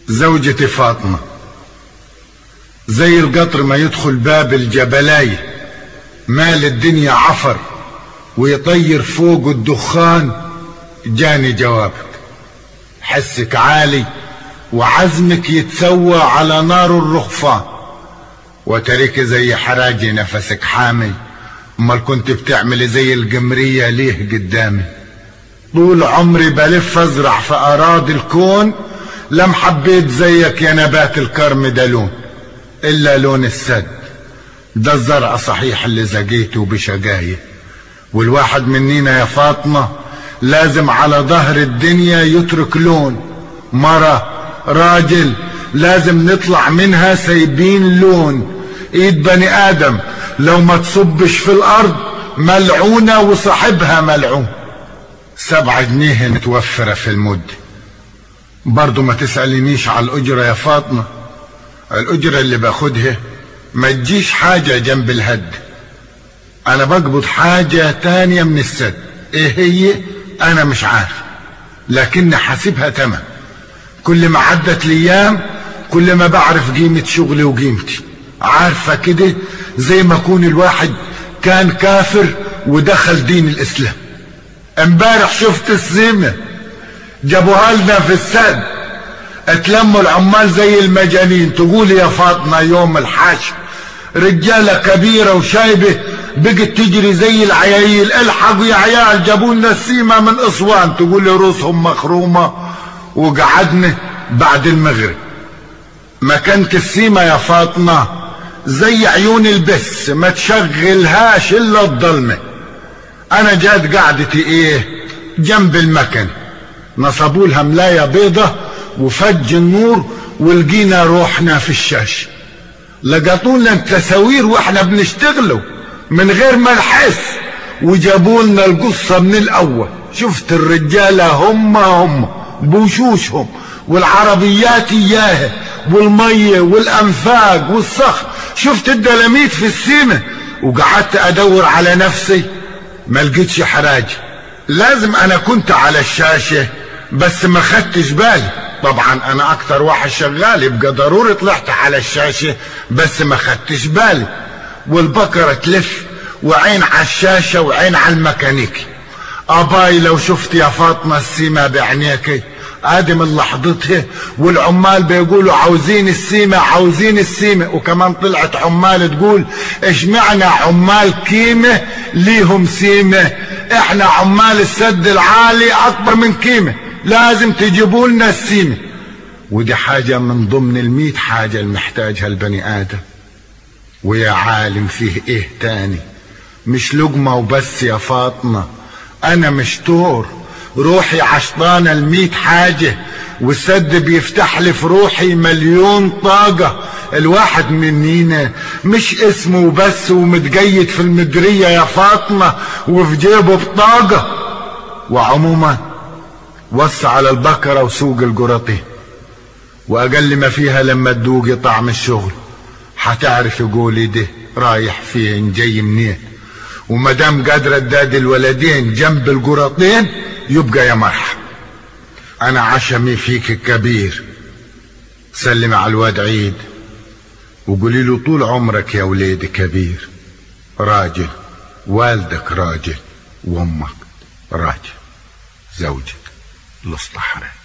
زوجتي فاطمة زي القطر ما يدخل باب الجبلاية مال الدنيا عفر ويطير فوق الدخان. جاني جوابك، حسك عالي وعزمك يتسوى على نار الرخفان، وتريك زي حراجي نفسك حامي. امال كنت بتعملي زي القمرية ليه قدامي؟ طول عمري بلف ازرع في اراضي الكون، لم حبيت زيك يا نبات الكرم ده لون الا لون السد. ده الزرع صحيح اللي زقيته بشقاية، والواحد منينا يا فاطمة لازم على ظهر الدنيا يترك لون. مرة راجل لازم نطلع منها سايبين لون. ايد بني ادم لو ما تصبش في الارض ملعونة وصاحبها ملعون. 7 جنيه متوفرة في المدة. برضو ما تسألينيش على الأجرة يا فاطمة، الأجرة اللي باخدها ما تجيش حاجة جنب الهد. أنا بقبض حاجة تانية من السد، إيه هي أنا مش عارف، لكن حاسبها تمام. كل ما عدت الأيام كل ما بعرف قيمة شغلي وقيمتي. عارفة كده زي ما يكون الواحد كان كافر ودخل دين الإسلام. امبارح شفت السيمة جابوها لنا في السد، اتلموا العمال زي المجانين. تقول يا فاطمة يوم الحشر رجالة كبيرة وشايبة بقت تجري زي العيايل، الحقوا يا عيال جابوا لنا السيمة من اسوان. تقول لي رؤوسهم مخرومة. وقعدنا بعد المغرب. مكانة السيمة يا فاطمة زي عيون البس ما تشغلهاش الا الضلمة. انا جات قعدتي ايه جنب المكن، نصبوا لها ملاية بيضة وفج النور، ولقينا روحنا في الشاشه. لقطوا لنا التصاوير واحنا بنشتغلوا من غير ما نحس، وجابوا لنا القصه من الاول. شفت الرجاله هم بوشوشهم والعربيات اياها والميه والانفاق والصخر. شفت الدلاميت في السيمه وقعدت ادور على نفسي ما لقيتش حراجي. لازم انا كنت على الشاشه بس ما خدتش بالي. طبعا انا اكتر واحد شغال يبقى ضروري طلعت على الشاشه بس ما خدتش بالي. والبكره تلف وعين على الشاشه وعين على الميكانيكي. اباي لو شفت يا فاطمه السيمه بعينيكي ادم لحظتها، والعمال بيقولوا عاوزين السيمه عاوزين السيمه. وكمان طلعت عمال تقول اشمعنا عمال كيمه ليهم سيمه، احنا عمال السد العالي اكبر من كيمه لازم تجيبوا لنا السيمه. ودي حاجه من ضمن 100 حاجه المحتاجها البني ادم. ويا عالم فيه ايه تاني؟ مش لقمه وبس يا فاطمه، انا مش طور، روحي عشطانة 100 حاجة، والسد بيفتح لي في روحي مليون طاقة. الواحد منينا مش اسمه بس ومتقيد في المدرية يا فاطمة وفي جيبه بطاقة. وعموما وسع على البكرة وسوق القرطي، واقل ما فيها لما تدوقي طعم الشغل حتعرف قولي ده رايح فين جاي منين. ومدام قادرة تدادي الولدين جنب القرطين يبقى يا مرحب. انا عشمي فيك الكبير. سلمي على الواد عيد وقولي له طول عمرك يا وليدي كبير، راجل، والدك راجل وامك راجل، زوجك الاصطحرة.